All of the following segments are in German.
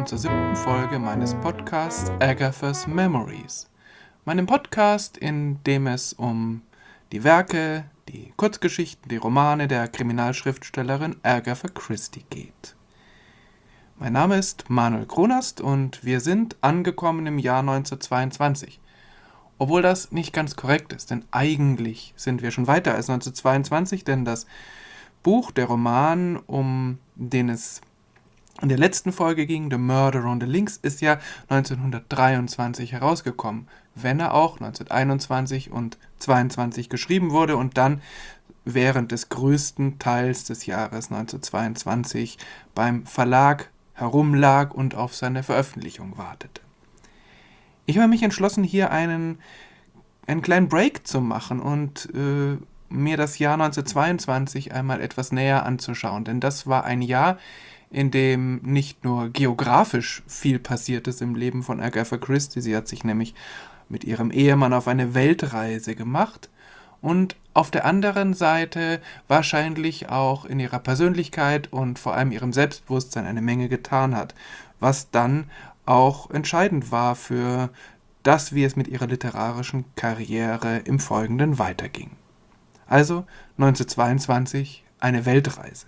willkommen zur 7. Folge meines Podcasts Agatha's Memories. Meinem Podcast, in dem es um die Werke, die Kurzgeschichten, die Romane der Kriminalschriftstellerin Agatha Christie geht. Mein Name ist Manuel Kronast und wir sind angekommen im Jahr 1922. Obwohl das nicht ganz korrekt ist, denn eigentlich sind wir schon weiter als 1922, denn das Buch, der Roman, um den es in der letzten Folge ging, The Murder on the Links, ist ja 1923 herausgekommen, wenn er auch 1921 und 22 geschrieben wurde und dann während des größten Teils des Jahres 1922 beim Verlag herumlag und auf seine Veröffentlichung wartete. Ich habe mich entschlossen, hier einen kleinen Break zu machen und mir das Jahr 1922 einmal etwas näher anzuschauen, denn das war ein Jahr, in dem nicht nur geografisch viel passiert ist im Leben von Agatha Christie, sie hat sich nämlich mit ihrem Ehemann auf eine Weltreise gemacht und auf der anderen Seite wahrscheinlich auch in ihrer Persönlichkeit und vor allem ihrem Selbstbewusstsein eine Menge getan hat, was dann auch entscheidend war für das, wie es mit ihrer literarischen Karriere im Folgenden weiterging. Also 1922 eine Weltreise.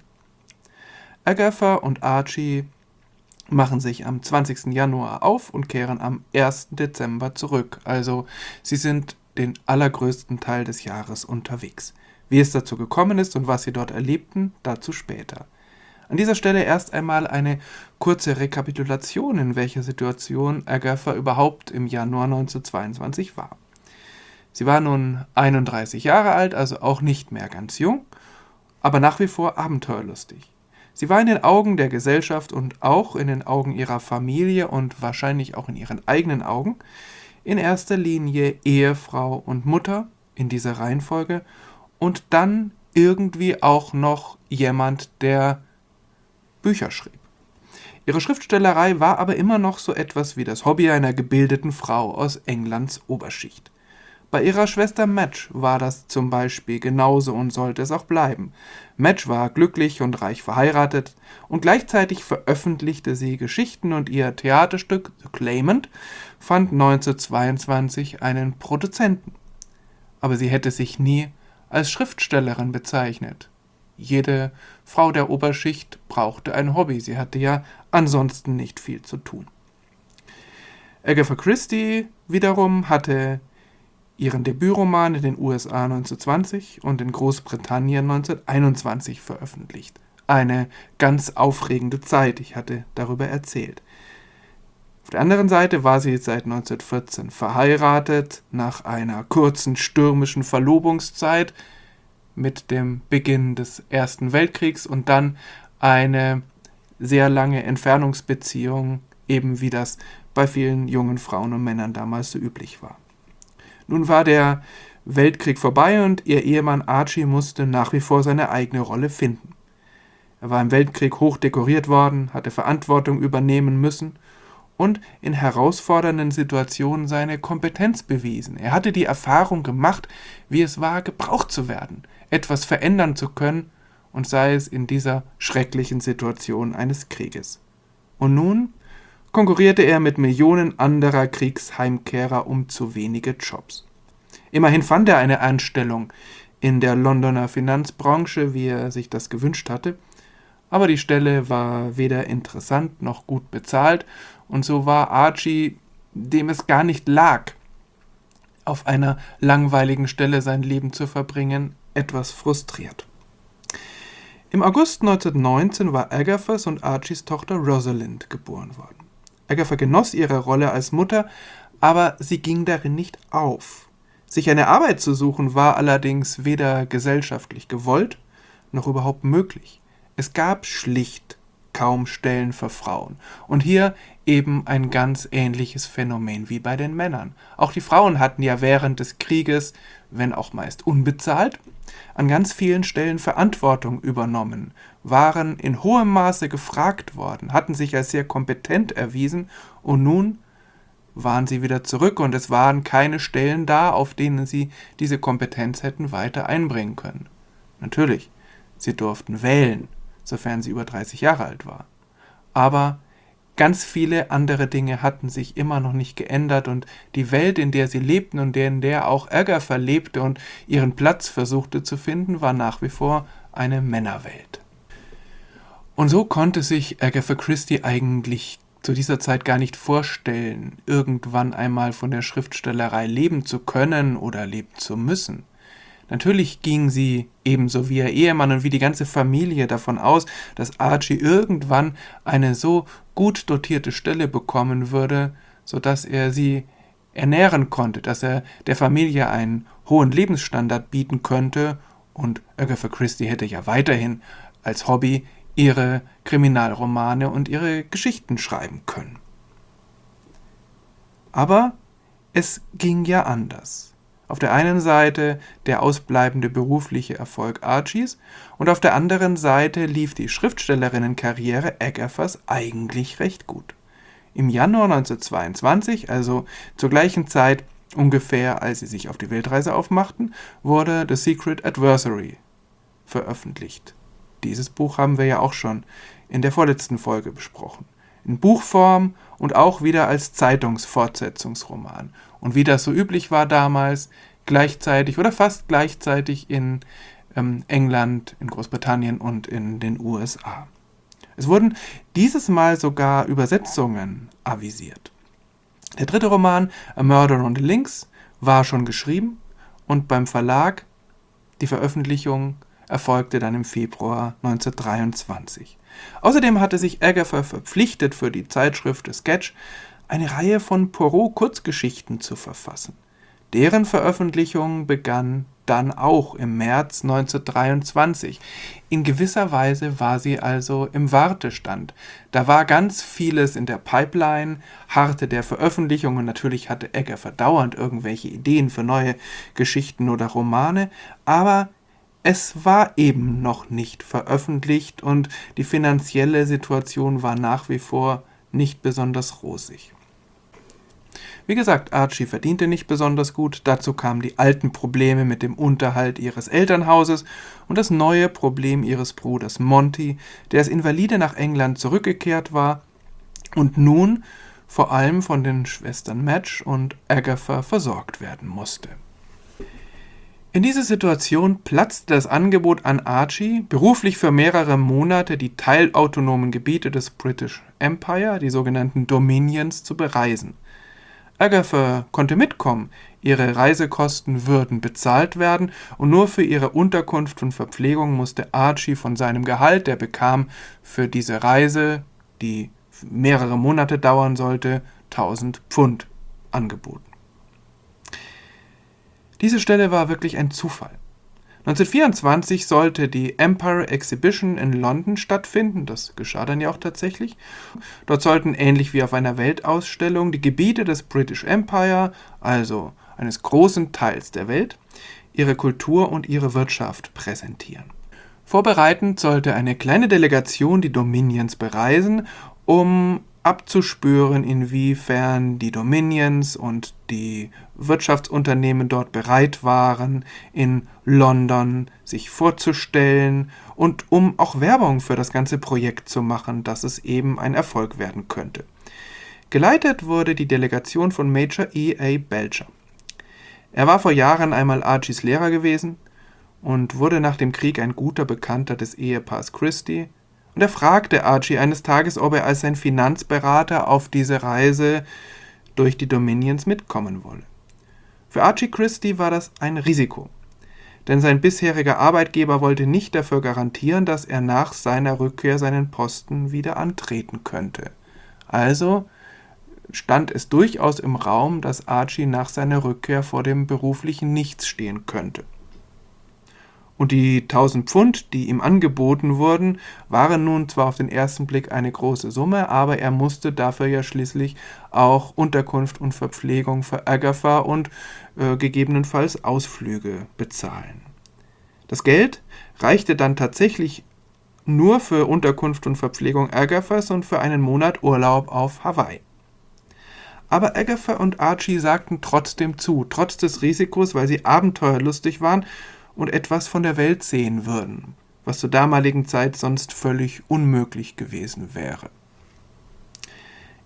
Agatha und Archie machen sich am 20. Januar auf und kehren am 1. Dezember zurück. Also sie sind den allergrößten Teil des Jahres unterwegs. Wie es dazu gekommen ist und was sie dort erlebten, dazu später. An dieser Stelle erst einmal eine kurze Rekapitulation, in welcher Situation Agatha überhaupt im Januar 1922 war. Sie war nun 31 Jahre alt, also auch nicht mehr ganz jung, aber nach wie vor abenteuerlustig. Sie war in den Augen der Gesellschaft und auch in den Augen ihrer Familie und wahrscheinlich auch in ihren eigenen Augen in erster Linie Ehefrau und Mutter in dieser Reihenfolge und dann irgendwie auch noch jemand, der Bücher schrieb. Ihre Schriftstellerei war aber immer noch so etwas wie das Hobby einer gebildeten Frau aus Englands Oberschicht. Bei ihrer Schwester Madge war das zum Beispiel genauso und sollte es auch bleiben. Madge war glücklich und reich verheiratet und gleichzeitig veröffentlichte sie Geschichten und ihr Theaterstück The Claimant fand 1922 einen Produzenten. Aber sie hätte sich nie als Schriftstellerin bezeichnet. Jede Frau der Oberschicht brauchte ein Hobby, sie hatte ja ansonsten nicht viel zu tun. Agatha Christie wiederum hatte ihren Debütroman in den USA 1920 und in Großbritannien 1921 veröffentlicht. Eine ganz aufregende Zeit, ich hatte darüber erzählt. Auf der anderen Seite war sie seit 1914 verheiratet, nach einer kurzen stürmischen Verlobungszeit mit dem Beginn des Ersten Weltkriegs und dann eine sehr lange Entfernungsbeziehung, eben wie das bei vielen jungen Frauen und Männern damals so üblich war. Nun war der Weltkrieg vorbei und ihr Ehemann Archie musste nach wie vor seine eigene Rolle finden. Er war im Weltkrieg hoch dekoriert worden, hatte Verantwortung übernehmen müssen und in herausfordernden Situationen seine Kompetenz bewiesen. Er hatte die Erfahrung gemacht, wie es war, gebraucht zu werden, etwas verändern zu können und sei es in dieser schrecklichen Situation eines Krieges. Und nun konkurrierte er mit Millionen anderer Kriegsheimkehrer um zu wenige Jobs. Immerhin fand er eine Anstellung in der Londoner Finanzbranche, wie er sich das gewünscht hatte, aber die Stelle war weder interessant noch gut bezahlt und so war Archie, dem es gar nicht lag, auf einer langweiligen Stelle sein Leben zu verbringen, etwas frustriert. Im August 1919 war Agathas und Archies Tochter Rosalind geboren worden. Agatha genoss ihre Rolle als Mutter, aber sie ging darin nicht auf. Sich eine Arbeit zu suchen war allerdings weder gesellschaftlich gewollt, noch überhaupt möglich. Es gab schlicht kaum Stellen für Frauen. Und hier eben ein ganz ähnliches Phänomen wie bei den Männern. Auch die Frauen hatten ja während des Krieges, wenn auch meist unbezahlt, an ganz vielen Stellen Verantwortung übernommen, waren in hohem Maße gefragt worden, hatten sich als sehr kompetent erwiesen und nun waren sie wieder zurück und es waren keine Stellen da, auf denen sie diese Kompetenz hätten weiter einbringen können. Natürlich, sie durften wählen, sofern sie über 30 Jahre alt war. Aber ganz viele andere Dinge hatten sich immer noch nicht geändert und die Welt, in der sie lebten und in der auch Agatha lebte und ihren Platz versuchte zu finden, war nach wie vor eine Männerwelt. Und so konnte sich Agatha Christie eigentlich zu dieser Zeit gar nicht vorstellen, irgendwann einmal von der Schriftstellerei leben zu können oder leben zu müssen. Natürlich ging sie, ebenso wie ihr Ehemann und wie die ganze Familie, davon aus, dass Archie irgendwann eine so gut dotierte Stelle bekommen würde, sodass er sie ernähren konnte, dass er der Familie einen hohen Lebensstandard bieten könnte, und Agatha Christie hätte ja weiterhin als Hobby ihre Kriminalromane und ihre Geschichten schreiben können. Aber es ging ja anders. Auf der einen Seite der ausbleibende berufliche Erfolg Archies und auf der anderen Seite lief die Schriftstellerinnenkarriere Agathas eigentlich recht gut. Im Januar 1922, also zur gleichen Zeit ungefähr, als sie sich auf die Weltreise aufmachten, wurde The Secret Adversary veröffentlicht. Dieses Buch haben wir ja auch schon in der vorletzten Folge besprochen. In Buchform und auch wieder als Zeitungsfortsetzungsroman. Und wie das so üblich war damals, gleichzeitig oder fast gleichzeitig in England, in Großbritannien und in den USA. Es wurden dieses Mal sogar Übersetzungen avisiert. Der dritte Roman, A Murder on the Links, war schon geschrieben und beim Verlag die Veröffentlichung erfolgte dann im Februar 1923. Außerdem hatte sich Agatha verpflichtet, für die Zeitschrift The Sketch eine Reihe von Poirot-Kurzgeschichten zu verfassen. Deren Veröffentlichung begann dann auch im März 1923. In gewisser Weise war sie also im Wartestand. Da war ganz vieles in der Pipeline, harrte der Veröffentlichung, und natürlich hatte Agatha dauernd irgendwelche Ideen für neue Geschichten oder Romane, aber es war eben noch nicht veröffentlicht und die finanzielle Situation war nach wie vor nicht besonders rosig. Wie gesagt, Archie verdiente nicht besonders gut, dazu kamen die alten Probleme mit dem Unterhalt ihres Elternhauses und das neue Problem ihres Bruders Monty, der als Invalide nach England zurückgekehrt war und nun vor allem von den Schwestern Madge und Agatha versorgt werden musste. In dieser Situation platzte das Angebot an Archie, beruflich für mehrere Monate die teilautonomen Gebiete des British Empire, die sogenannten Dominions, zu bereisen. Agatha konnte mitkommen, ihre Reisekosten würden bezahlt werden und nur für ihre Unterkunft und Verpflegung musste Archie von seinem Gehalt, der bekam für diese Reise, die mehrere Monate dauern sollte, 1000 Pfund angeboten. Diese Stelle war wirklich ein Zufall. 1924 sollte die Empire Exhibition in London stattfinden, das geschah dann ja auch tatsächlich. Dort sollten ähnlich wie auf einer Weltausstellung die Gebiete des British Empire, also eines großen Teils der Welt, ihre Kultur und ihre Wirtschaft präsentieren. Vorbereitend sollte eine kleine Delegation die Dominions bereisen, um abzuspüren, inwiefern die Dominions und die Wirtschaftsunternehmen dort bereit waren, in London sich vorzustellen und um auch Werbung für das ganze Projekt zu machen, dass es eben ein Erfolg werden könnte. Geleitet wurde die Delegation von Major E.A. Belcher. Er war vor Jahren einmal Archies Lehrer gewesen und wurde nach dem Krieg ein guter Bekannter des Ehepaars Christie. Und er fragte Archie eines Tages, ob er als sein Finanzberater auf diese Reise durch die Dominions mitkommen wolle. Für Archie Christie war das ein Risiko, denn sein bisheriger Arbeitgeber wollte nicht dafür garantieren, dass er nach seiner Rückkehr seinen Posten wieder antreten könnte. Also stand es durchaus im Raum, dass Archie nach seiner Rückkehr vor dem beruflichen Nichts stehen könnte. Und die 1000 Pfund, die ihm angeboten wurden, waren nun zwar auf den ersten Blick eine große Summe, aber er musste dafür ja schließlich auch Unterkunft und Verpflegung für Agatha und gegebenenfalls Ausflüge bezahlen. Das Geld reichte dann tatsächlich nur für Unterkunft und Verpflegung Agathas und für einen Monat Urlaub auf Hawaii. Aber Agatha und Archie sagten trotzdem zu, trotz des Risikos, weil sie abenteuerlustig waren und etwas von der Welt sehen würden, was zur damaligen Zeit sonst völlig unmöglich gewesen wäre.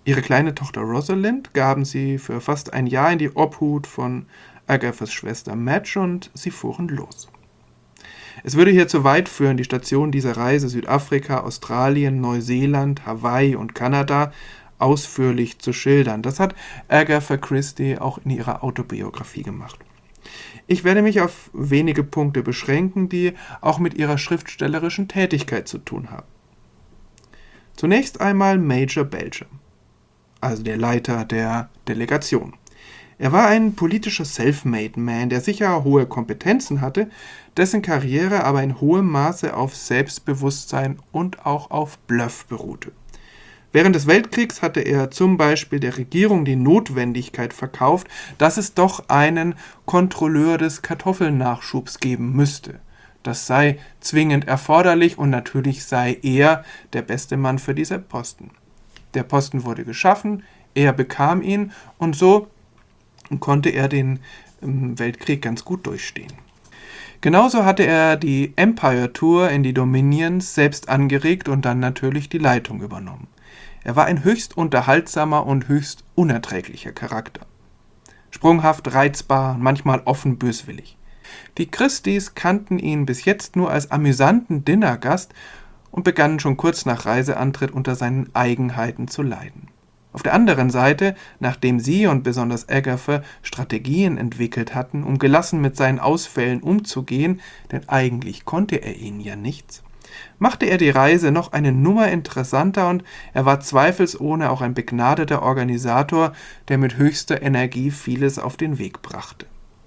Ihre kleine Tochter Rosalind gaben sie für fast ein Jahr in die Obhut von Agathas Schwester Madge und sie fuhren los. Es würde hier zu weit führen, die Stationen dieser Reise Südafrika, Australien, Neuseeland, Hawaii und Kanada ausführlich zu schildern. Das hat Agatha Christie auch in ihrer Autobiografie gemacht. Ich werde mich auf wenige Punkte beschränken, die auch mit ihrer schriftstellerischen Tätigkeit zu tun haben. Zunächst einmal Major Belcher, also der Leiter der Delegation. Er war ein politischer Self-Made-Man, der sicher hohe Kompetenzen hatte, dessen Karriere aber in hohem Maße auf Selbstbewusstsein und auch auf Bluff beruhte. Während des Weltkriegs hatte er zum Beispiel der Regierung die Notwendigkeit verkauft, dass es doch einen Kontrolleur des Kartoffelnachschubs geben müsste. Das sei zwingend erforderlich und natürlich sei er der beste Mann für diesen Posten. Der Posten wurde geschaffen, er bekam ihn und so konnte er den Weltkrieg ganz gut durchstehen. Genauso hatte er die Empire Tour in die Dominions selbst angeregt und dann natürlich die Leitung übernommen. Er war ein höchst unterhaltsamer und höchst unerträglicher Charakter. Sprunghaft, reizbar, manchmal offen böswillig. Die Christies kannten ihn bis jetzt nur als amüsanten Dinnergast und begannen schon kurz nach Reiseantritt unter seinen Eigenheiten zu leiden. Auf der anderen Seite, nachdem sie und besonders Agatha Strategien entwickelt hatten, um gelassen mit seinen Ausfällen umzugehen, denn eigentlich konnte er ihnen ja nichts, machte er die Reise noch eine Nummer interessanter und er war zweifelsohne auch ein begnadeter Organisator, der mit höchster Energie vieles auf den Weg brachte.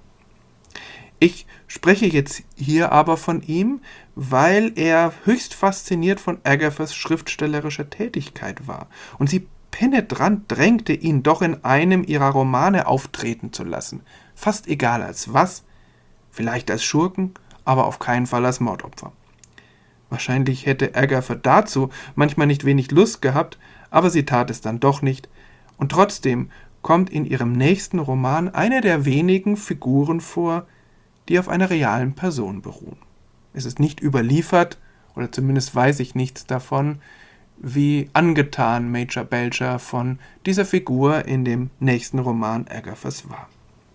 Ich spreche jetzt hier aber von ihm, weil er höchst fasziniert von Agathas schriftstellerischer Tätigkeit war und sie penetrant drängte, ihn doch in einem ihrer Romane auftreten zu lassen. Fast egal als was, vielleicht als Schurken, aber auf keinen Fall als Mordopfer. Wahrscheinlich hätte Agatha dazu manchmal nicht wenig Lust gehabt, aber sie tat es dann doch nicht. Und trotzdem kommt in ihrem nächsten Roman eine der wenigen Figuren vor, die auf einer realen Person beruhen. Es ist nicht überliefert, oder zumindest weiß ich nichts davon, wie angetan Major Belcher von dieser Figur in dem nächsten Roman Agathas war.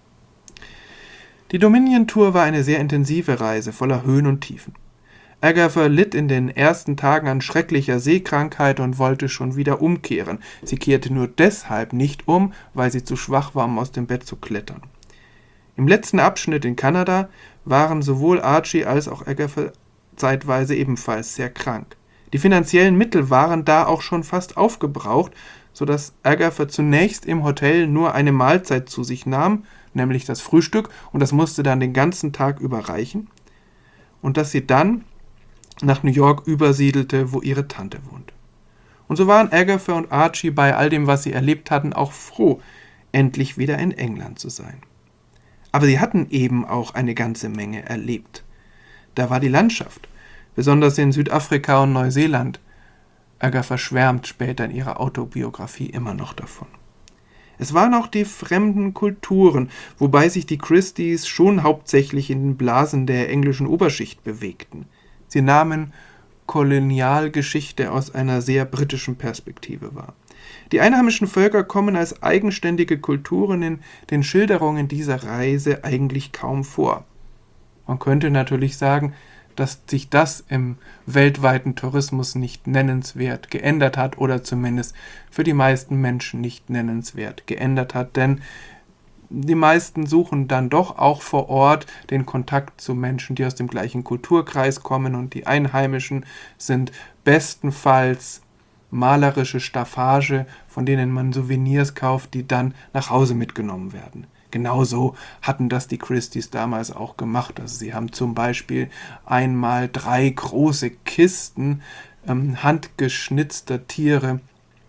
Die Dominion-Tour war eine sehr intensive Reise voller Höhen und Tiefen. Agatha litt in den ersten Tagen an schrecklicher Seekrankheit und wollte schon wieder umkehren. Sie kehrte nur deshalb nicht um, weil sie zu schwach war, um aus dem Bett zu klettern. Im letzten Abschnitt in Kanada waren sowohl Archie als auch Agatha zeitweise ebenfalls sehr krank. Die finanziellen Mittel waren da auch schon fast aufgebraucht, sodass Agatha zunächst im Hotel nur eine Mahlzeit zu sich nahm, nämlich das Frühstück, und das musste dann den ganzen Tag über reichen, und dass sie dann nach New York übersiedelte, wo ihre Tante wohnte. Und so waren Agatha und Archie bei all dem, was sie erlebt hatten, auch froh, endlich wieder in England zu sein. Aber sie hatten eben auch eine ganze Menge erlebt. Da war die Landschaft, besonders in Südafrika und Neuseeland. Agatha schwärmt später in ihrer Autobiografie immer noch davon. Es waren auch die fremden Kulturen, wobei sich die Christies schon hauptsächlich in den Blasen der englischen Oberschicht bewegten. Sie nahmen Kolonialgeschichte aus einer sehr britischen Perspektive wahr. Die einheimischen Völker kommen als eigenständige Kulturen in den Schilderungen dieser Reise eigentlich kaum vor. Man könnte natürlich sagen, dass sich das im weltweiten Tourismus nicht nennenswert geändert hat oder zumindest für die meisten Menschen nicht nennenswert geändert hat, denn die meisten suchen dann doch auch vor Ort den Kontakt zu Menschen, die aus dem gleichen Kulturkreis kommen, und die Einheimischen sind bestenfalls malerische Staffage, von denen man Souvenirs kauft, die dann nach Hause mitgenommen werden. Genauso hatten das die Christies damals auch gemacht. Also sie haben zum Beispiel einmal 3 große Kisten handgeschnitzter Tiere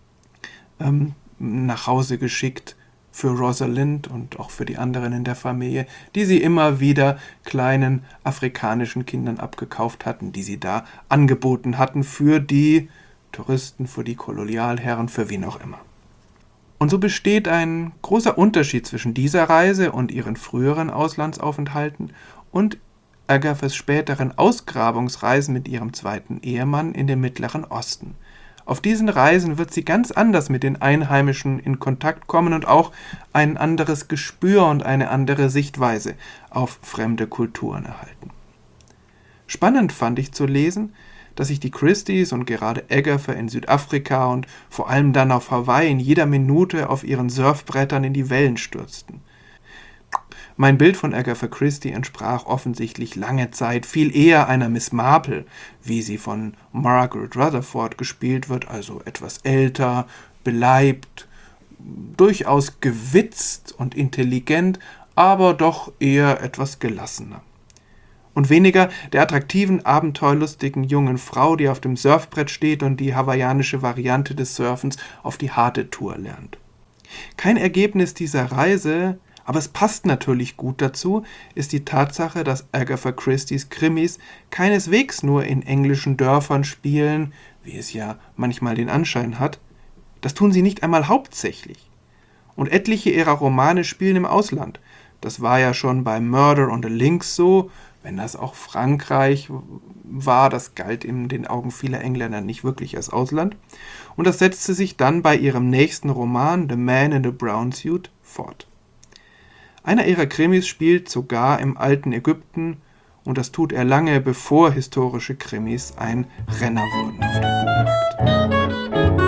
nach Hause geschickt für Rosalind und auch für die anderen in der Familie, die sie immer wieder kleinen afrikanischen Kindern abgekauft hatten, die sie da angeboten hatten für die Touristen, für die Kolonialherren, für wen auch immer. Und so besteht ein großer Unterschied zwischen dieser Reise und ihren früheren Auslandsaufenthalten und Agathas späteren Ausgrabungsreisen mit ihrem zweiten Ehemann in den Mittleren Osten. Auf diesen Reisen wird sie ganz anders mit den Einheimischen in Kontakt kommen und auch ein anderes Gespür und eine andere Sichtweise auf fremde Kulturen erhalten. Spannend fand ich zu lesen, dass sich die Christies und gerade Agatha in Südafrika und vor allem dann auf Hawaii in jeder Minute auf ihren Surfbrettern in die Wellen stürzten. Mein Bild von Agatha Christie entsprach offensichtlich lange Zeit viel eher einer Miss Marple, wie sie von Margaret Rutherford gespielt wird, also etwas älter, beleibt, durchaus gewitzt und intelligent, aber doch eher etwas gelassener. Und weniger der attraktiven, abenteuerlustigen jungen Frau, die auf dem Surfbrett steht und die hawaiianische Variante des Surfens auf die harte Tour lernt. Kein Ergebnis dieser Reise, aber es passt natürlich gut dazu, ist die Tatsache, dass Agatha Christies Krimis keineswegs nur in englischen Dörfern spielen, wie es ja manchmal den Anschein hat. Das tun sie nicht einmal hauptsächlich. Und etliche ihrer Romane spielen im Ausland. Das war ja schon bei Murder on the Links so, wenn das auch Frankreich war, das galt in den Augen vieler Engländer nicht wirklich als Ausland. Und das setzte sich dann bei ihrem nächsten Roman, The Man in the Brown Suit, fort. Einer ihrer Krimis spielt sogar im alten Ägypten, und das tut er lange bevor historische Krimis ein Renner wurden auf dem Buchmarkt.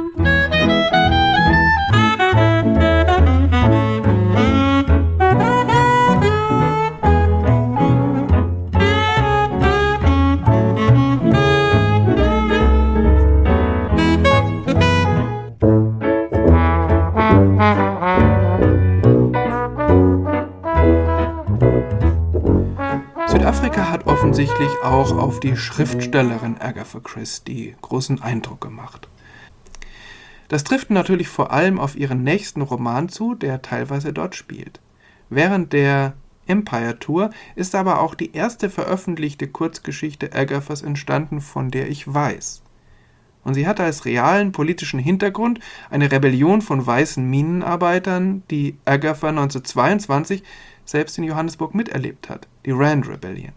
Südafrika hat offensichtlich auch auf die Schriftstellerin Agatha Christie großen Eindruck gemacht. Das trifft natürlich vor allem auf ihren nächsten Roman zu, der teilweise dort spielt. Während der Empire Tour ist aber auch die erste veröffentlichte Kurzgeschichte Agathas entstanden, von der ich weiß. Und sie hatte als realen politischen Hintergrund eine Rebellion von weißen Minenarbeitern, die Agatha 1922 selbst in Johannesburg miterlebt hat, die Rand Rebellion.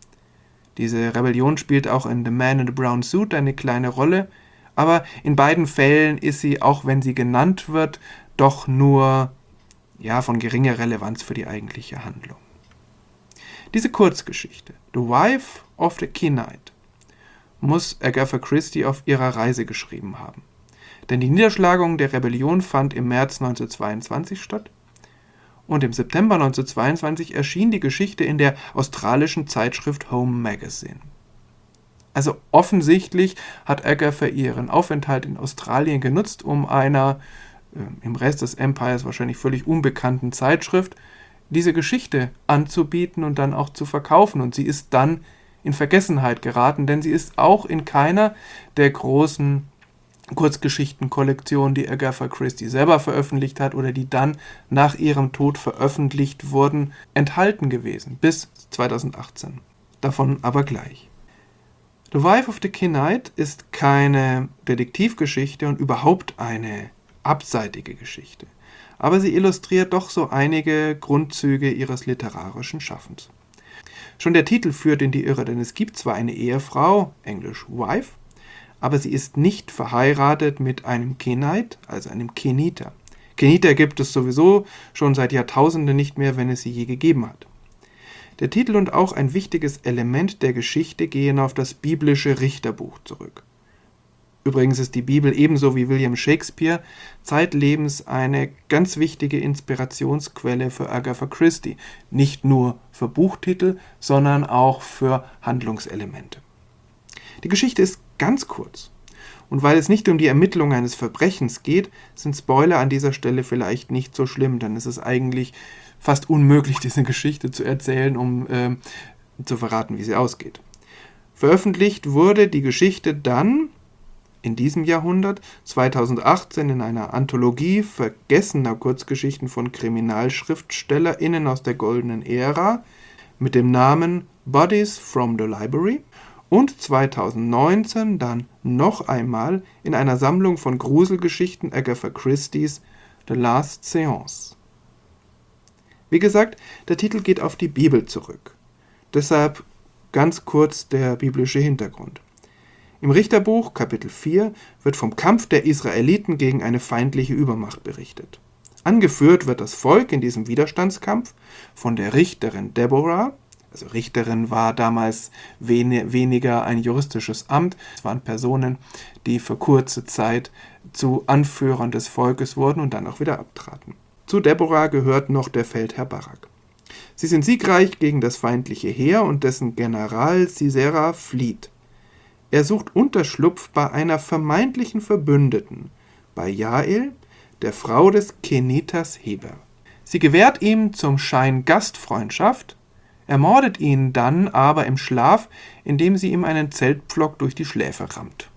Diese Rebellion spielt auch in The Man in the Brown Suit eine kleine Rolle, aber in beiden Fällen ist sie, auch wenn sie genannt wird, doch nur von geringer Relevanz für die eigentliche Handlung. Diese Kurzgeschichte, The Wife of the Kenite, muss Agatha Christie auf ihrer Reise geschrieben haben. Denn die Niederschlagung der Rebellion fand im März 1922 statt. Und im September 1922 erschien die Geschichte in der australischen Zeitschrift Home Magazine. Also offensichtlich hat Agatha ihren Aufenthalt in Australien genutzt, um einer im Rest des Empires wahrscheinlich völlig unbekannten Zeitschrift diese Geschichte anzubieten und dann auch zu verkaufen. Und sie ist dann in Vergessenheit geraten, denn sie ist auch in keiner der großen Kurzgeschichtenkollektionen, die Agatha Christie selber veröffentlicht hat oder die dann nach ihrem Tod veröffentlicht wurden, enthalten gewesen, bis 2018. Davon aber gleich. The Wife of the Kenite ist keine Detektivgeschichte und überhaupt eine abseitige Geschichte, aber sie illustriert doch so einige Grundzüge ihres literarischen Schaffens. Schon der Titel führt in die Irre, denn es gibt zwar eine Ehefrau, englisch Wife, aber sie ist nicht verheiratet mit einem Kenite, also einem Keniter. Keniter gibt es sowieso schon seit Jahrtausenden nicht mehr, wenn es sie je gegeben hat. Der Titel und auch ein wichtiges Element der Geschichte gehen auf das biblische Richterbuch zurück. Übrigens ist die Bibel ebenso wie William Shakespeare zeitlebens eine ganz wichtige Inspirationsquelle für Agatha Christie. Nicht nur für Buchtitel, sondern auch für Handlungselemente. Die Geschichte ist ganz kurz. Und weil es nicht um die Ermittlung eines Verbrechens geht, sind Spoiler an dieser Stelle vielleicht nicht so schlimm, denn es ist eigentlich fast unmöglich, diese Geschichte zu erzählen, um zu verraten, wie sie ausgeht. Veröffentlicht wurde die Geschichte dann in diesem Jahrhundert, 2018, in einer Anthologie vergessener Kurzgeschichten von KriminalschriftstellerInnen aus der goldenen Ära mit dem Namen Bodies from the Library und 2019 dann noch einmal in einer Sammlung von Gruselgeschichten Agatha Christies The Last Seance. Wie gesagt, der Titel geht auf die Bibel zurück. Deshalb ganz kurz der biblische Hintergrund. Im Richterbuch, Kapitel 4, wird vom Kampf der Israeliten gegen eine feindliche Übermacht berichtet. Angeführt wird das Volk in diesem Widerstandskampf von der Richterin Deborah. Also Richterin war damals weniger ein juristisches Amt. Es waren Personen, die für kurze Zeit zu Anführern des Volkes wurden und dann auch wieder abtraten. Zu Deborah gehört noch der Feldherr Barak. Sie sind siegreich gegen das feindliche Heer und dessen General Sisera flieht. Er sucht Unterschlupf bei einer vermeintlichen Verbündeten, bei Jael, der Frau des Keniters Heber. Sie gewährt ihm zum Schein Gastfreundschaft, ermordet ihn dann aber im Schlaf, indem sie ihm einen Zeltpflock durch die Schläfe rammt.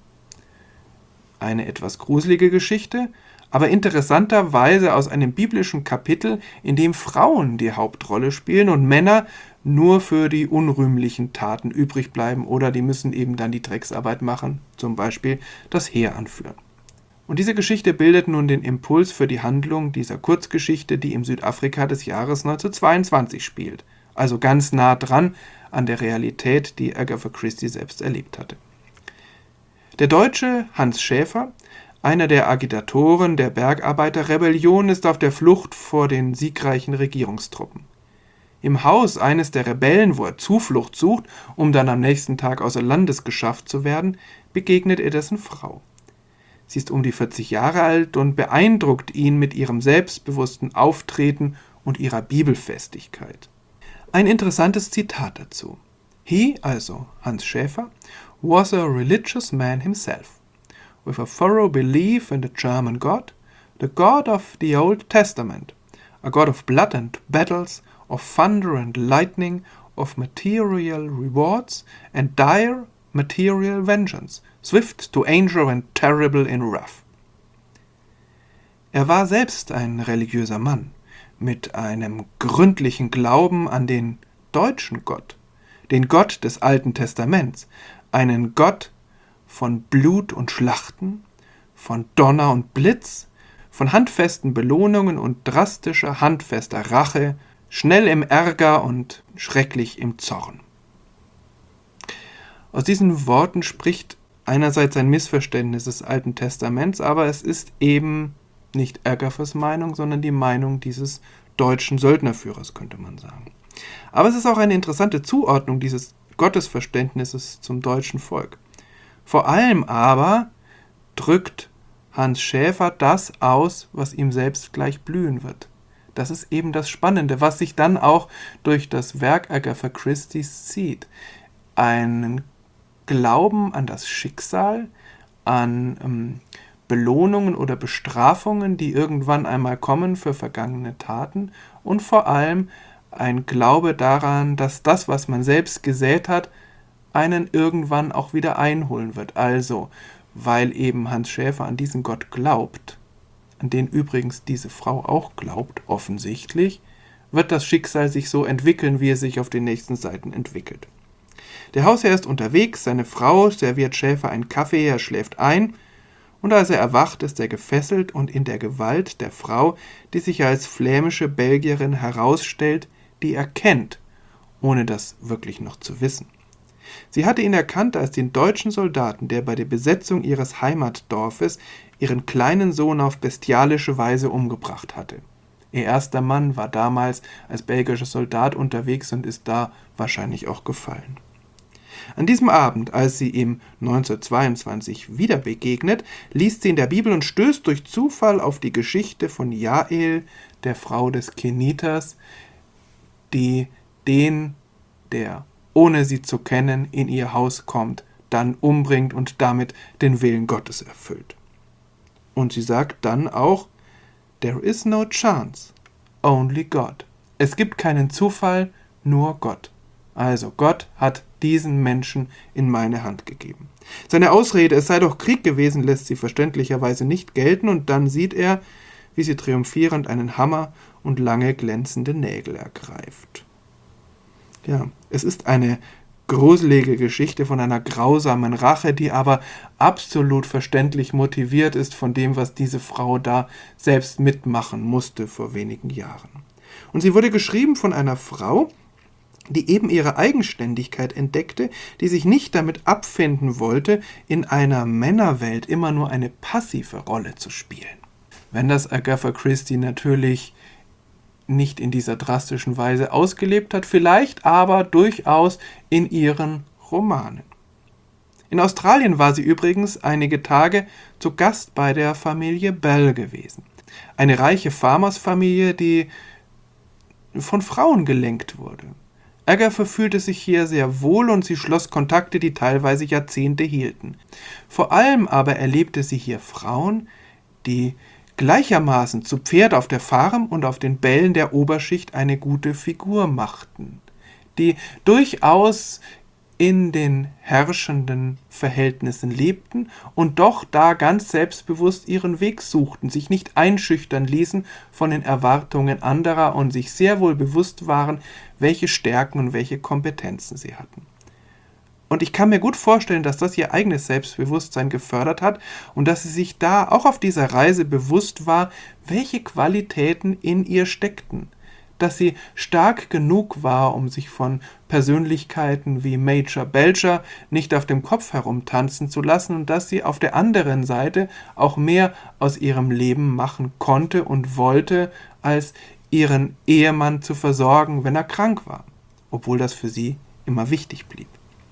Eine etwas gruselige Geschichte, aber interessanterweise aus einem biblischen Kapitel, in dem Frauen die Hauptrolle spielen und Männer nur für die unrühmlichen Taten übrig bleiben oder die müssen eben dann die Drecksarbeit machen, zum Beispiel das Heer anführen. Und diese Geschichte bildet nun den Impuls für die Handlung dieser Kurzgeschichte, die im Südafrika des Jahres 1922 spielt, also ganz nah dran an der Realität, die Agatha Christie selbst erlebt hatte. Der Deutsche Hans Schäfer, einer der Agitatoren der Bergarbeiterrebellion, ist auf der Flucht vor den siegreichen Regierungstruppen. Im Haus eines der Rebellen, wo er Zuflucht sucht, um dann am nächsten Tag außer Landes geschafft zu werden, begegnet er dessen Frau. Sie ist um die 40 Jahre alt und beeindruckt ihn mit ihrem selbstbewussten Auftreten und ihrer Bibelfestigkeit. Ein interessantes Zitat dazu. He, also Hans Schäfer, was a religious man himself, with a thorough belief in the German God, the God of the Old Testament, a God of blood and battles, of thunder and lightning, of material rewards and dire material vengeance, swift to anger and terrible in wrath. Er war selbst ein religiöser Mann, mit einem gründlichen Glauben an den deutschen Gott, den Gott des Alten Testaments, einen Gott von Blut und Schlachten, von Donner und Blitz, von handfesten Belohnungen und drastischer, handfester Rache, schnell im Ärger und schrecklich im Zorn. Aus diesen Worten spricht einerseits ein Missverständnis des Alten Testaments, aber es ist eben nicht Agathas Meinung, sondern die Meinung dieses deutschen Söldnerführers, könnte man sagen. Aber es ist auch eine interessante Zuordnung dieses Gottesverständnisses zum deutschen Volk. Vor allem aber drückt Hans Schäfer das aus, was ihm selbst gleich blühen wird. Das ist eben das Spannende, was sich dann auch durch das Werk Agatha Christie's zieht. Einen Glauben an das Schicksal, an Belohnungen oder Bestrafungen, die irgendwann einmal kommen für vergangene Taten und vor allem ein Glaube daran, dass das, was man selbst gesät hat, einen irgendwann auch wieder einholen wird. Also, weil eben Hans Schäfer an diesen Gott glaubt, an den übrigens diese Frau auch glaubt, offensichtlich, wird das Schicksal sich so entwickeln, wie es sich auf den nächsten Seiten entwickelt. Der Hausherr ist unterwegs, seine Frau serviert Schäfer einen Kaffee, er schläft ein, und als er erwacht, ist er gefesselt und in der Gewalt der Frau, die sich als flämische Belgierin herausstellt, die er kennt, ohne das wirklich noch zu wissen. Sie hatte ihn erkannt als den deutschen Soldaten, der bei der Besetzung ihres Heimatdorfes ihren kleinen Sohn auf bestialische Weise umgebracht hatte. Ihr erster Mann war damals als belgischer Soldat unterwegs und ist da wahrscheinlich auch gefallen. An diesem Abend, als sie ihm 1922 wieder begegnet, liest sie in der Bibel und stößt durch Zufall auf die Geschichte von Jael, der Frau des Keniters, die den, der ohne sie zu kennen, in ihr Haus kommt, dann umbringt und damit den Willen Gottes erfüllt. Und sie sagt dann auch, there is no chance, only God. Es gibt keinen Zufall, nur Gott. Also Gott hat diesen Menschen in meine Hand gegeben. Seine Ausrede, es sei doch Krieg gewesen, lässt sie verständlicherweise nicht gelten und dann sieht er, wie sie triumphierend einen Hammer und lange glänzende Nägel ergreift. Ja, es ist eine gruselige Geschichte von einer grausamen Rache, die aber absolut verständlich motiviert ist von dem, was diese Frau da selbst mitmachen musste vor wenigen Jahren. Und sie wurde geschrieben von einer Frau, die eben ihre Eigenständigkeit entdeckte, die sich nicht damit abfinden wollte, in einer Männerwelt immer nur eine passive Rolle zu spielen. Wenn das Agatha Christie natürlich nicht in dieser drastischen Weise ausgelebt hat, vielleicht aber durchaus in ihren Romanen. In Australien war sie übrigens einige Tage zu Gast bei der Familie Bell gewesen. Eine reiche Farmersfamilie, die von Frauen gelenkt wurde. Agatha fühlte sich hier sehr wohl und sie schloss Kontakte, die teilweise Jahrzehnte hielten. Vor allem aber erlebte sie hier Frauen, die gleichermaßen zu Pferd auf der Farm und auf den Bällen der Oberschicht eine gute Figur machten, die durchaus in den herrschenden Verhältnissen lebten und doch da ganz selbstbewusst ihren Weg suchten, sich nicht einschüchtern ließen von den Erwartungen anderer und sich sehr wohl bewusst waren, welche Stärken und welche Kompetenzen sie hatten. Und ich kann mir gut vorstellen, dass das ihr eigenes Selbstbewusstsein gefördert hat und dass sie sich da auch auf dieser Reise bewusst war, welche Qualitäten in ihr steckten. Dass sie stark genug war, um sich von Persönlichkeiten wie Major Belcher nicht auf dem Kopf herumtanzen zu lassen und dass sie auf der anderen Seite auch mehr aus ihrem Leben machen konnte und wollte, als ihren Ehemann zu versorgen, wenn er krank war, obwohl das für sie immer wichtig blieb.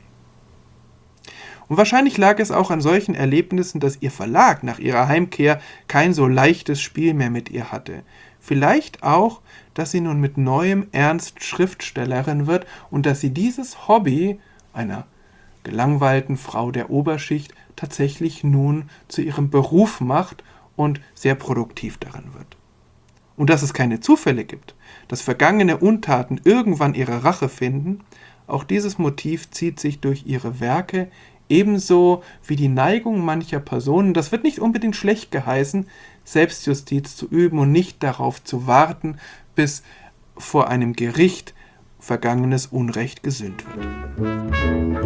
Und wahrscheinlich lag es auch an solchen Erlebnissen, dass ihr Verlag nach ihrer Heimkehr kein so leichtes Spiel mehr mit ihr hatte. Vielleicht auch, dass sie nun mit neuem Ernst Schriftstellerin wird und dass sie dieses Hobby einer gelangweilten Frau der Oberschicht tatsächlich nun zu ihrem Beruf macht und sehr produktiv darin wird. Und dass es keine Zufälle gibt, dass vergangene Untaten irgendwann ihre Rache finden, auch dieses Motiv zieht sich durch ihre Werke, ebenso wie die Neigung mancher Personen, das wird nicht unbedingt schlecht geheißen, Selbstjustiz zu üben und nicht darauf zu warten, bis vor einem Gericht vergangenes Unrecht gesühnt wird.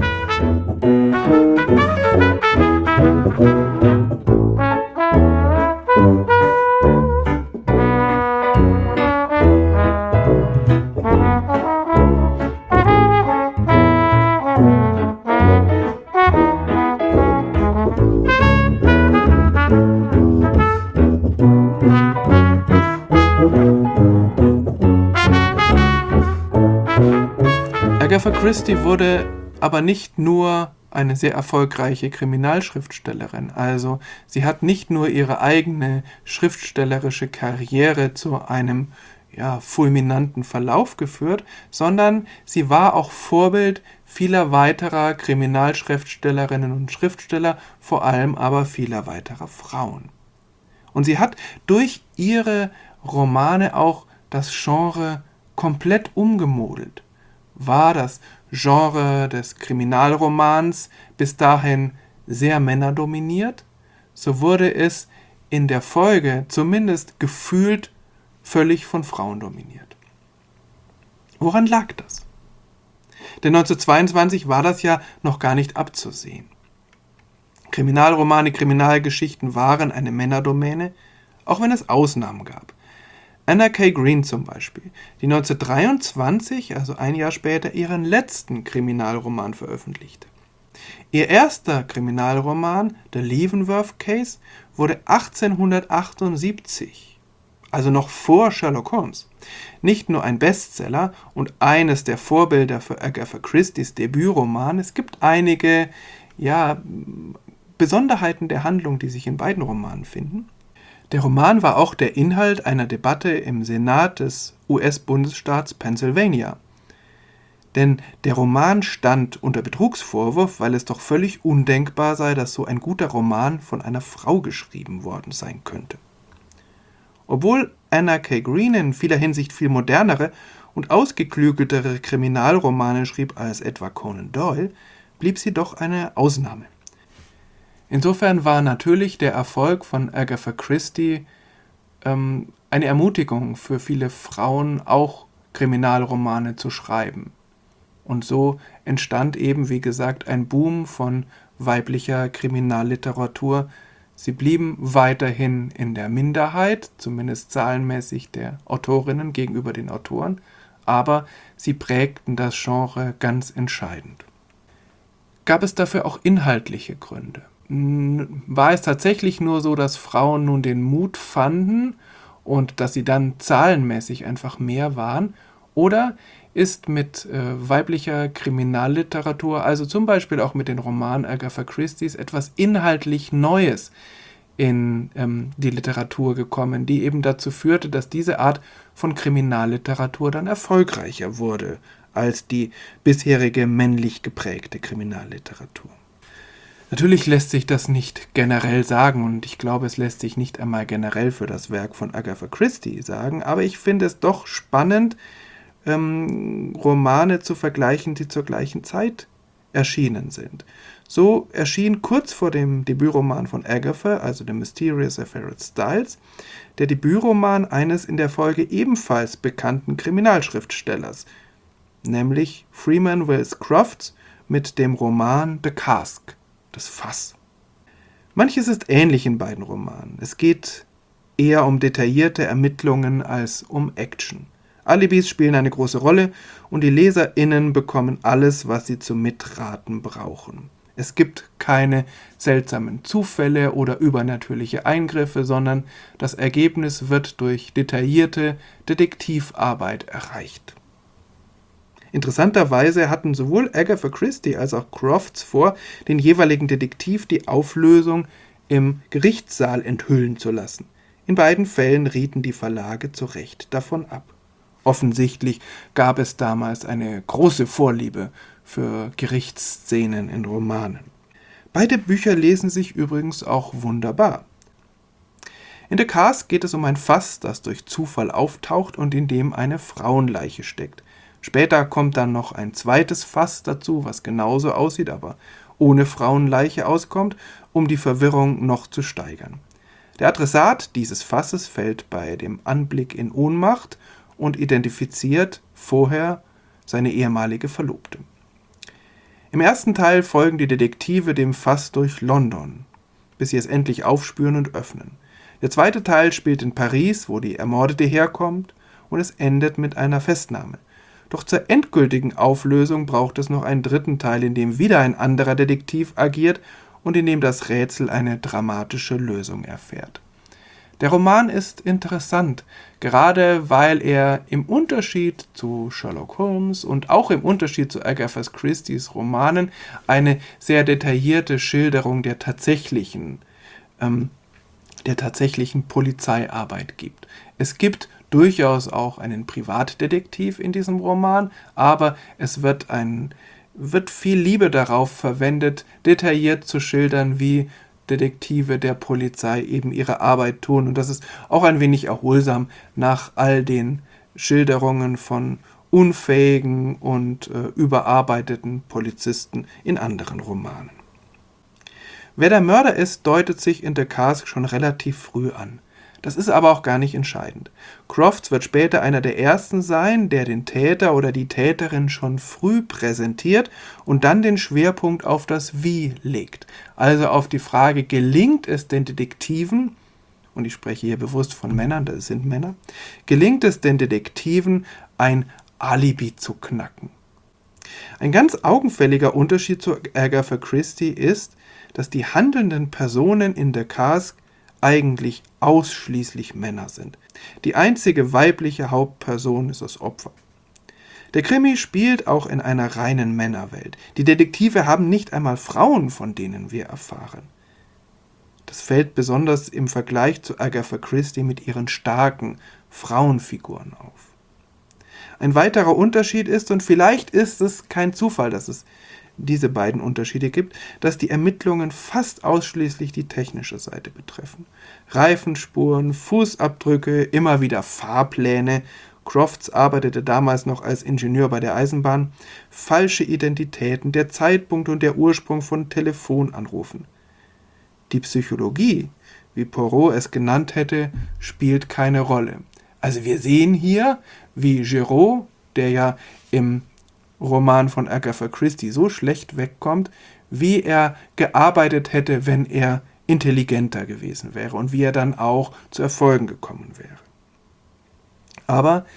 Agatha Christie wurde aber nicht nur eine sehr erfolgreiche Kriminalschriftstellerin. Also sie hat nicht nur ihre eigene schriftstellerische Karriere zu einem fulminanten Verlauf geführt, sondern sie war auch Vorbild vieler weiterer Kriminalschriftstellerinnen und Schriftsteller, vor allem aber vieler weiterer Frauen. Und sie hat durch ihre Romane auch das Genre komplett umgemodelt. War das Genre des Kriminalromans bis dahin sehr männerdominiert, so wurde es in der Folge zumindest gefühlt völlig von Frauen dominiert. Woran lag das? Denn 1922 war das ja noch gar nicht abzusehen. Kriminalromane, Kriminalgeschichten waren eine Männerdomäne, auch wenn es Ausnahmen gab. Anna K. Green zum Beispiel, die 1923, also ein Jahr später, ihren letzten Kriminalroman veröffentlichte. Ihr erster Kriminalroman, The Leavenworth Case, wurde 1878, also noch vor Sherlock Holmes, nicht nur ein Bestseller und eines der Vorbilder für Agatha Christies Debütroman. Es gibt einige Besonderheiten der Handlung, die sich in beiden Romanen finden. Der Roman war auch der Inhalt einer Debatte im Senat des US-Bundesstaats Pennsylvania. Denn der Roman stand unter Betrugsvorwurf, weil es doch völlig undenkbar sei, dass so ein guter Roman von einer Frau geschrieben worden sein könnte. Obwohl Anna K. Green in vieler Hinsicht viel modernere und ausgeklügeltere Kriminalromane schrieb als etwa Conan Doyle, blieb sie doch eine Ausnahme. Insofern war natürlich der Erfolg von Agatha Christie eine Ermutigung für viele Frauen, auch Kriminalromane zu schreiben. Und so entstand eben, wie gesagt, ein Boom von weiblicher Kriminalliteratur. Sie blieben weiterhin in der Minderheit, zumindest zahlenmäßig der Autorinnen gegenüber den Autoren, aber sie prägten das Genre ganz entscheidend. Gab es dafür auch inhaltliche Gründe? War es tatsächlich nur so, dass Frauen nun den Mut fanden und dass sie dann zahlenmäßig einfach mehr waren? Oder ist mit weiblicher Kriminalliteratur, also zum Beispiel auch mit den Romanen Agatha Christie's, etwas inhaltlich Neues in die Literatur gekommen, die eben dazu führte, dass diese Art von Kriminalliteratur dann erfolgreicher wurde als die bisherige männlich geprägte Kriminalliteratur? Natürlich lässt sich das nicht generell sagen und ich glaube, es lässt sich nicht einmal generell für das Werk von Agatha Christie sagen, aber ich finde es doch spannend, Romane zu vergleichen, die zur gleichen Zeit erschienen sind. So erschien kurz vor dem Debütroman von Agatha, also The Mysterious Affair at Styles, der Debütroman eines in der Folge ebenfalls bekannten Kriminalschriftstellers, nämlich Freeman Wells Crofts mit dem Roman The Cask, das Fass. Manches ist ähnlich in beiden Romanen. Es geht eher um detaillierte Ermittlungen als um Action. Alibis spielen eine große Rolle und die LeserInnen bekommen alles, was sie zum Mitraten brauchen. Es gibt keine seltsamen Zufälle oder übernatürliche Eingriffe, sondern das Ergebnis wird durch detaillierte Detektivarbeit erreicht. Interessanterweise hatten sowohl Agatha Christie als auch Crofts vor, den jeweiligen Detektiv die Auflösung im Gerichtssaal enthüllen zu lassen. In beiden Fällen rieten die Verlage zu Recht davon ab. Offensichtlich gab es damals eine große Vorliebe für Gerichtsszenen in Romanen. Beide Bücher lesen sich übrigens auch wunderbar. In The Cask geht es um ein Fass, das durch Zufall auftaucht und in dem eine Frauenleiche steckt. Später kommt dann noch ein zweites Fass dazu, was genauso aussieht, aber ohne Frauenleiche auskommt, um die Verwirrung noch zu steigern. Der Adressat dieses Fasses fällt bei dem Anblick in Ohnmacht und identifiziert vorher seine ehemalige Verlobte. Im ersten Teil folgen die Detektive dem Fass durch London, bis sie es endlich aufspüren und öffnen. Der zweite Teil spielt in Paris, wo die Ermordete herkommt, und es endet mit einer Festnahme. Doch zur endgültigen Auflösung braucht es noch einen dritten Teil, in dem wieder ein anderer Detektiv agiert und in dem das Rätsel eine dramatische Lösung erfährt. Der Roman ist interessant, gerade weil er im Unterschied zu Sherlock Holmes und auch im Unterschied zu Agatha Christie's Romanen eine sehr detaillierte Schilderung der tatsächlichen Polizeiarbeit gibt. Es gibt durchaus auch einen Privatdetektiv in diesem Roman, aber es wird viel Liebe darauf verwendet, detailliert zu schildern, wie Detektive der Polizei eben ihre Arbeit tun. Und das ist auch ein wenig erholsam nach all den Schilderungen von unfähigen und überarbeiteten Polizisten in anderen Romanen. Wer der Mörder ist, deutet sich in The Cask schon relativ früh an. Das ist aber auch gar nicht entscheidend. Crofts wird später einer der ersten sein, der den Täter oder die Täterin schon früh präsentiert und dann den Schwerpunkt auf das Wie legt. Also auf die Frage, gelingt es den Detektiven, und ich spreche hier bewusst von Männern, das sind Männer, gelingt es den Detektiven, ein Alibi zu knacken? Ein ganz augenfälliger Unterschied zu Agatha Christie ist, dass die handelnden Personen in The Cask eigentlich ausschließlich Männer sind. Die einzige weibliche Hauptperson ist das Opfer. Der Krimi spielt auch in einer reinen Männerwelt. Die Detektive haben nicht einmal Frauen, von denen wir erfahren. Das fällt besonders im Vergleich zu Agatha Christie mit ihren starken Frauenfiguren auf. Ein weiterer Unterschied ist, und vielleicht ist es kein Zufall, dass es diese beiden Unterschiede gibt, dass die Ermittlungen fast ausschließlich die technische Seite betreffen. Reifenspuren, Fußabdrücke, immer wieder Fahrpläne. Crofts arbeitete damals noch als Ingenieur bei der Eisenbahn. Falsche Identitäten, der Zeitpunkt und der Ursprung von Telefonanrufen. Die Psychologie, wie Poirot es genannt hätte, spielt keine Rolle. Also wir sehen hier, wie Giraud, der ja im Roman von Agatha Christie so schlecht wegkommt, wie er gearbeitet hätte, wenn er intelligenter gewesen wäre und wie er dann auch zu Erfolgen gekommen wäre. Aber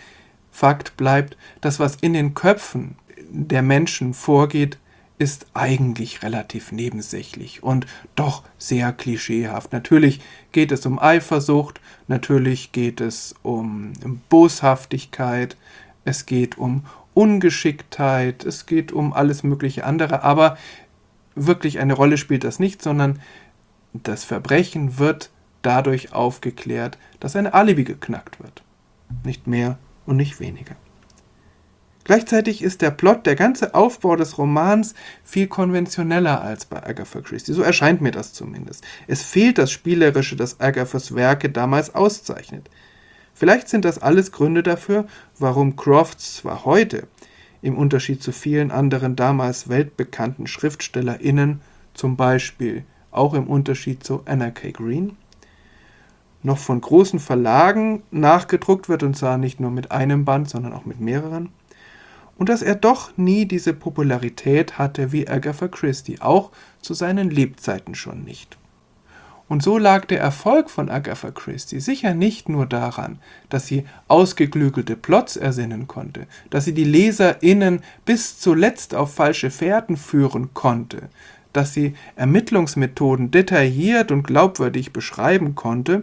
Fakt bleibt, das, was in den Köpfen der Menschen vorgeht, ist eigentlich relativ nebensächlich und doch sehr klischeehaft. Natürlich geht es um Eifersucht, natürlich geht es um Boshaftigkeit, es geht um Ungeschicktheit, es geht um alles mögliche andere, aber wirklich eine Rolle spielt das nicht, sondern das Verbrechen wird dadurch aufgeklärt, dass ein Alibi geknackt wird. Nicht mehr und nicht weniger. Gleichzeitig ist der Plot, der ganze Aufbau des Romans viel konventioneller als bei Agatha Christie. So erscheint mir das zumindest. Es fehlt das Spielerische, das Agathas Werke damals auszeichnet. Vielleicht sind das alles Gründe dafür, warum Crofts zwar heute, im Unterschied zu vielen anderen damals weltbekannten SchriftstellerInnen, zum Beispiel auch im Unterschied zu Anna K. Green, noch von großen Verlagen nachgedruckt wird, und zwar nicht nur mit einem Band, sondern auch mit mehreren, und dass er doch nie diese Popularität hatte wie Agatha Christie, auch zu seinen Lebzeiten schon nicht. Und so lag der Erfolg von Agatha Christie sicher nicht nur daran, dass sie ausgeklügelte Plots ersinnen konnte, dass sie die LeserInnen bis zuletzt auf falsche Fährten führen konnte, dass sie Ermittlungsmethoden detailliert und glaubwürdig beschreiben konnte,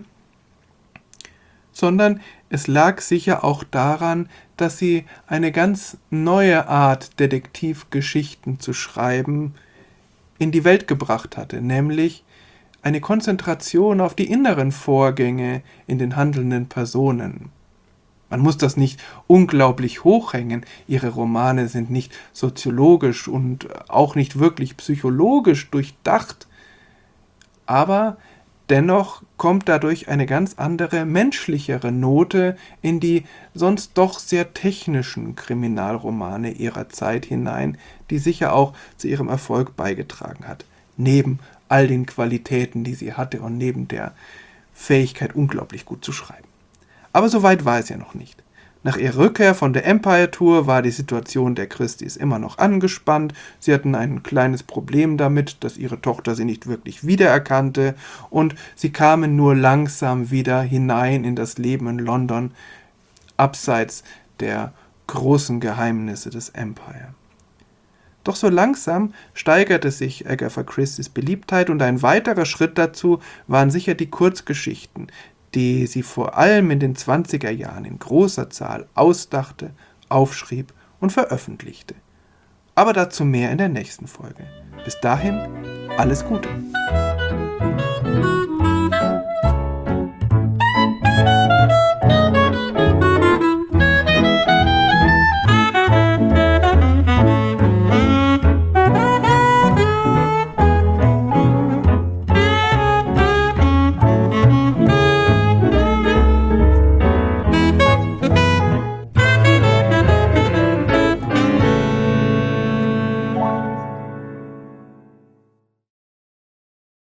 sondern es lag sicher auch daran, dass sie eine ganz neue Art, Detektivgeschichten zu schreiben, in die Welt gebracht hatte, nämlich eine Konzentration auf die inneren Vorgänge in den handelnden Personen. Man muss das nicht unglaublich hochhängen. Ihre Romane sind nicht soziologisch und auch nicht wirklich psychologisch durchdacht, aber dennoch kommt dadurch eine ganz andere, menschlichere Note in die sonst doch sehr technischen Kriminalromane ihrer Zeit hinein, die sicher auch zu ihrem Erfolg beigetragen hat. Neben all den Qualitäten, die sie hatte und neben der Fähigkeit, unglaublich gut zu schreiben. Aber so weit war es ja noch nicht. Nach ihrer Rückkehr von der Empire Tour war die Situation der Christies immer noch angespannt. Sie hatten ein kleines Problem damit, dass ihre Tochter sie nicht wirklich wiedererkannte, und sie kamen nur langsam wieder hinein in das Leben in London, abseits der großen Geheimnisse des Empire. Doch so langsam steigerte sich Agatha Christies Beliebtheit, und ein weiterer Schritt dazu waren sicher die Kurzgeschichten, die sie vor allem in den 20er Jahren in großer Zahl ausdachte, aufschrieb und veröffentlichte. Aber dazu mehr in der nächsten Folge. Bis dahin, alles Gute!